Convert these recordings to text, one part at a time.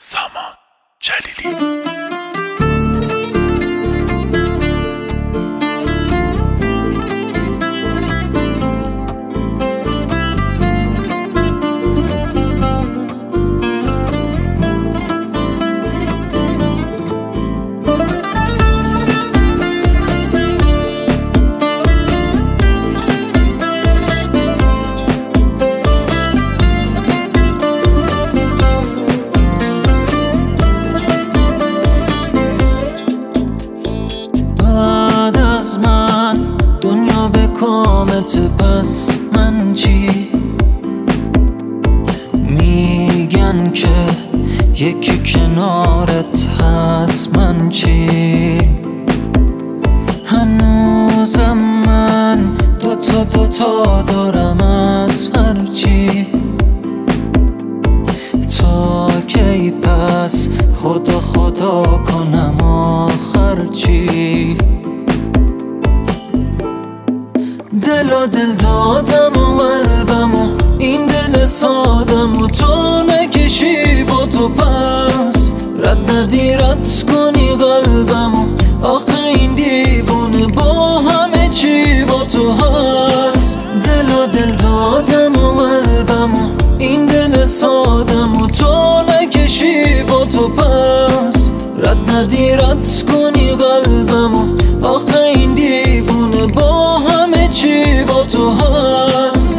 سامان جلیلی. دنیا به کامت، بس من چی؟ میگن که یکی کنارت هست، من چی؟ هنوزم من دوتا دارم از هر چی. تا کی پس خدا کنم آخر چی؟ دل دادم و قلبم و این دل سادم و تو نکشی با تو، پس رد ندی رد کنی قلبم و آخه این دیوونه با همه چی با تو هست. دل دادم و قلبم و این دل سادم و تو نکشی با تو، پس رد ندی رد کنی قلبم و آخه این دیوونه با همه چی با تو هست.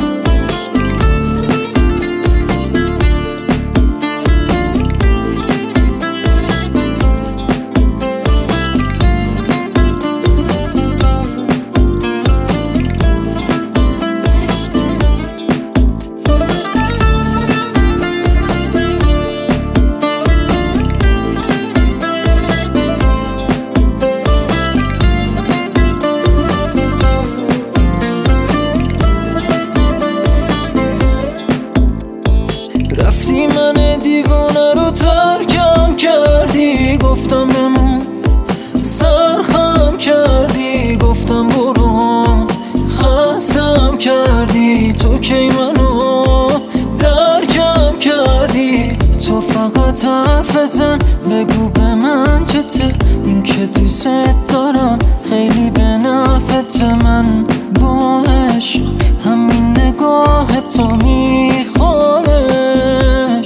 رفتی من دیوانه رو ترکم کردی، گفتم بمون، سرخم کردی، گفتم برو، خستم کردی، تو کی منو درکم کردی. تو فقط حرف بزن، بگو به من که این که دوست دارم خیلی به نفعت. من با عشق همین نگاه تو میخوانش.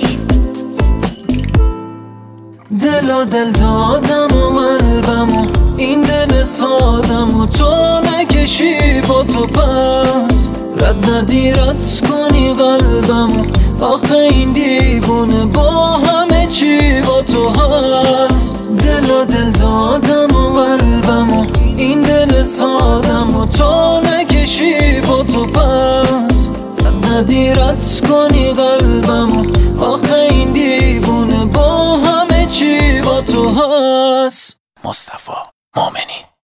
دل دادم و قلبم و این دل سادم و تو نکشی با تو، پس رد ندی رد کنی قلبم و آخه این دیوونه با همه چی با تو هست. دل دادم و قلبم و این دل سادم و تو نکشی با تو، پس رد ندی رد کنی قلبم و آخه این دیوونه با همه چی با تو هست. مصطفی مومنی.